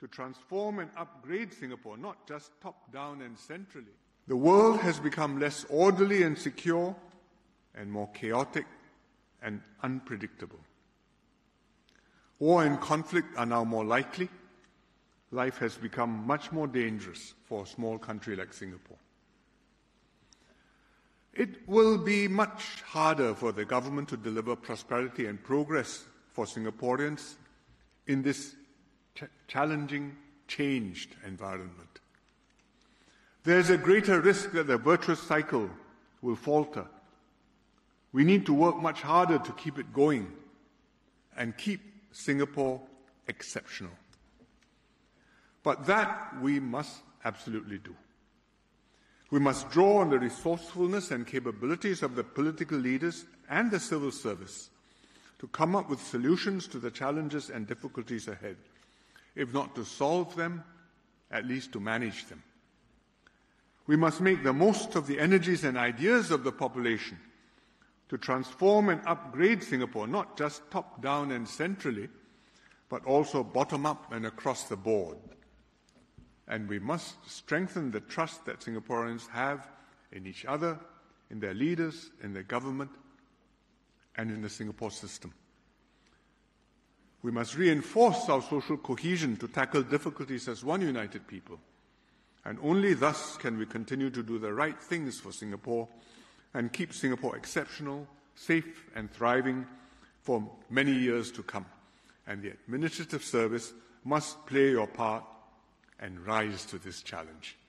to transform and upgrade Singapore, not just top-down and centrally. The world has become less orderly and secure and more chaotic and unpredictable. War and conflict are now more likely. Life has become much more dangerous for a small country like Singapore. It will be much harder for the government to deliver prosperity and progress for Singaporeans in this challenging, changed environment. There is a greater risk that the virtuous cycle will falter. We need to work much harder to keep it going and keep Singapore exceptional. But that we must absolutely do. We must draw on the resourcefulness and capabilities of the political leaders and the civil service to come up with solutions to the challenges and difficulties ahead, if not to solve them, at least to manage them. We must make the most of the energies and ideas of the population to transform and upgrade Singapore, not just top-down and centrally, but also bottom-up and across the board. And we must strengthen the trust that Singaporeans have in each other, in their leaders, in their government, and in the Singapore system. We must reinforce our social cohesion to tackle difficulties as one united people. And only thus can we continue to do the right things for Singapore and keep Singapore exceptional, safe and thriving for many years to come. And the administrative service must play your part and rise to this challenge.